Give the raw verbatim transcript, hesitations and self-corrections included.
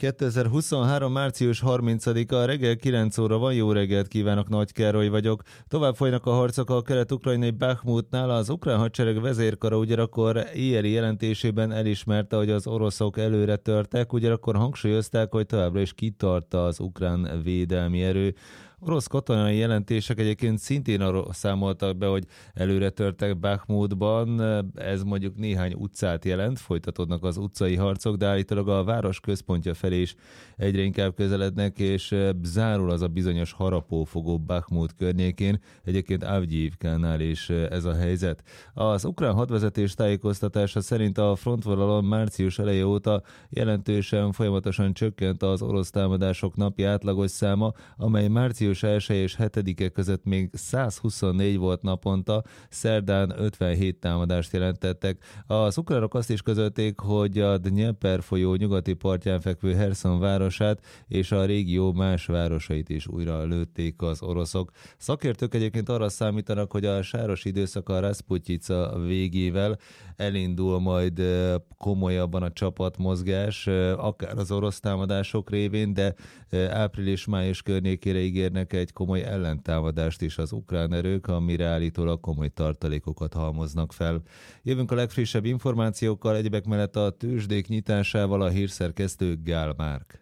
kétezer-huszonhárom. március harmincadika, reggel kilenc óra van, jó reggelt kívánok, Nagy Károly vagyok. Tovább folynak a harcok a kelet-ukrajnai Bakhmutnál, az ukrán hadsereg vezérkara ugyanakkor éjjeli jelentésében elismerte, hogy az oroszok előre törtek, ugyanakkor hangsúlyozták, hogy továbbra is kitart az ukrán védelmi erő. Orosz katonai jelentések egyébként szintén arról számoltak be, hogy előre törtek Bakhmutban, ez mondjuk néhány utcát jelent, folytatódnak az utcai harcok, de állítólag a város központja felé is egyre inkább közelednek, és zárul az a bizonyos harapófogó Bakhmut környékén, egyébként Avgyivkánál is ez a helyzet. Az ukrán hadvezetés tájékoztatása szerint a frontvonalon március eleje óta jelentősen, folyamatosan csökkent az orosz támadások napi átlagos száma, amely március első és hetedike között még száz huszonnégy volt naponta, szerdán ötvenhét támadást jelentettek. Az ukránok azt is közölték, hogy a Dnyeper folyó nyugati partján fekvő Herszon városát és a régió más városait is újra lőtték az oroszok. Szakértők egyébként arra számítanak, hogy a sáros időszak a Rasputyica végével elindul majd komolyabban a csapatmozgás, akár az orosz támadások révén, de április-május környékére ígérnek egy komoly ellentámadást is az ukrán erők, amire állítólag komoly tartalékokat halmoznak fel. Jövünk a legfrissebb információkkal, egyebek mellett a tőzsdék nyitásával, a hírszerkesztő Gál Márk.